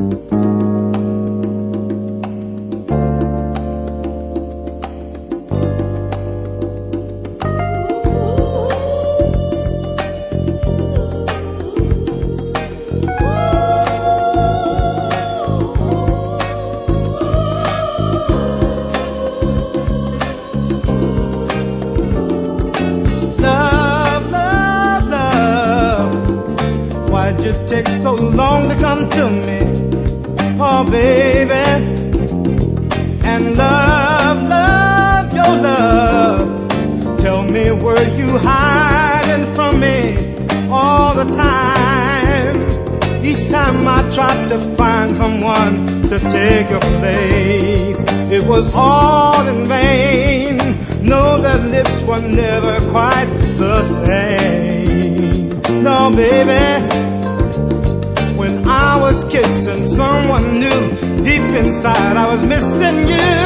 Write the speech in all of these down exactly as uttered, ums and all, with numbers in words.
Why'd you take so long to come to me? Oh, baby. And love, love, your love. Tell me, were you hiding from me all the time? Each time I tried to find someone to take your place, it was all in vain. No, their lips were never quite the same. No, baby. When I was kissing someone new, deep inside I was missing you.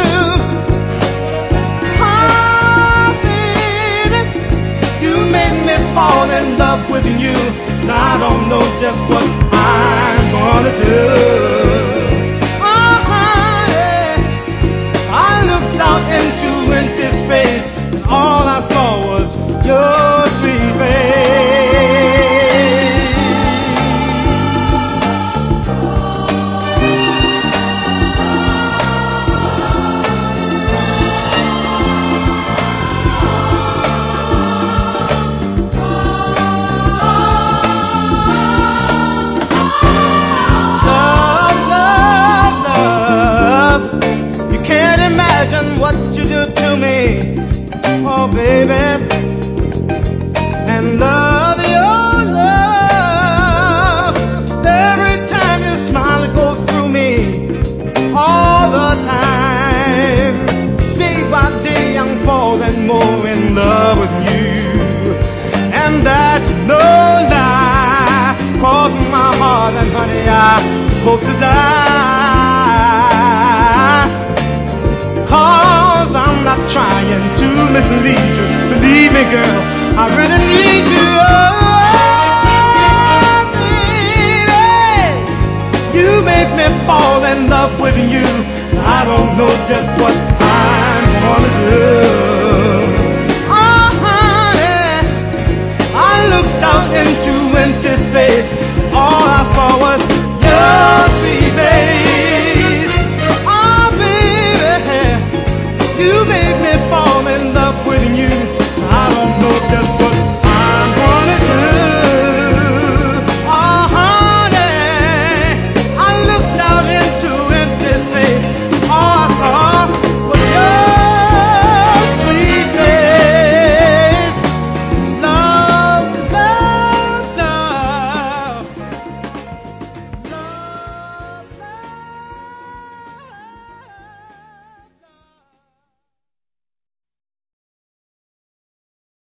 Oh, baby, you made me fall in love with you. Now I don't know just what I'm gonna do. Oh, honey, I looked out into empty space, and all I saw was your sweet face. What you do to me, oh baby, and love, your love. Every time you smile it goes through me, all the time. Day by day I'm falling more in love with you, and that's no lie, 'cause my heart and honey I hope to die. 'Cause I'm not trying to mislead you. Believe me, girl, I really need you. Oh, baby, you make me fall in love with you. I don't know just what I'm gonna do. Oh, honey, I looked out into empty space.